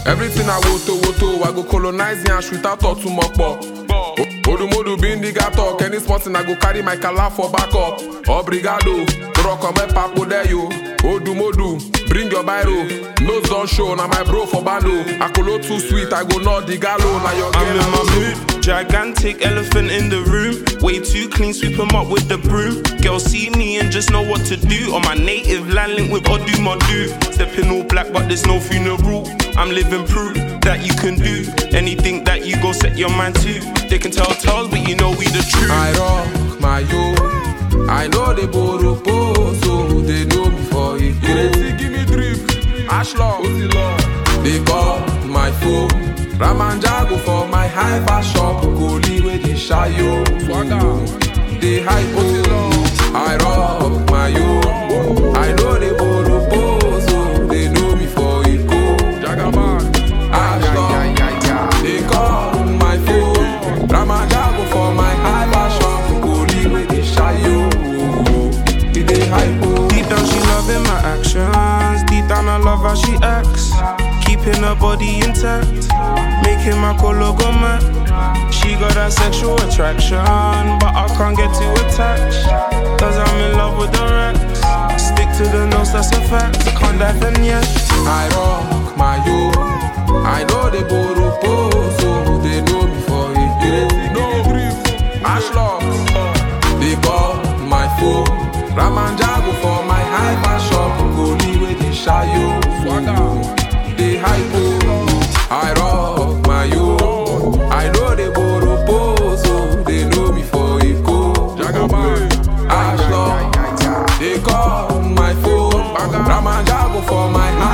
Everything I woto, I go colonize and shoot out to mokpo. Odumodu bin the gato, any sporting I go carry my kala for back up. Obrigado, Roko me papo there yo. Odumodu, bring your biro. Nose don't show, now my bro for bando. Akolo too sweet, I go not the gallo. Now your I'm in my mood, gigantic elephant in the room. Way too clean, sweep 'em up with the broom. Girls see me and just know what to do. On my native land link with Odumodu. Stepping all black but there's no funeral. I'm living proof that you can do anything that you go set your mind to. They can tell tales but you know we the truth. I rock my yo, I know they borrow so they know me for it. Give me drip, Ashlock, they call my phone. Ramanjago for my hyper shop. Goli with the shy yo. They hype I rock my yo. I know they borrow so they know me for it. Ashlock, they call my phone. Ramanjago for my hyper shop. Goli with the shy yo. They hype. Deep down she loving my actions. Deep down I love how she acts. Keeping her body intact, making my colo go mad. She got that sexual attraction, but I can't get too attached. Cause I'm in love with the racks. Stick to the nose, that's a fact. Can't dive yet. I rock my yo. I know they borrow so they know me for it. No grief, Ashlock, they call my phone. Ramanjago for my hyper shop. Goli with the shy yo. They hype. I rock my yo. I know they borrow so they know me for it. Ashlock, they call my phone. Ramanjago for my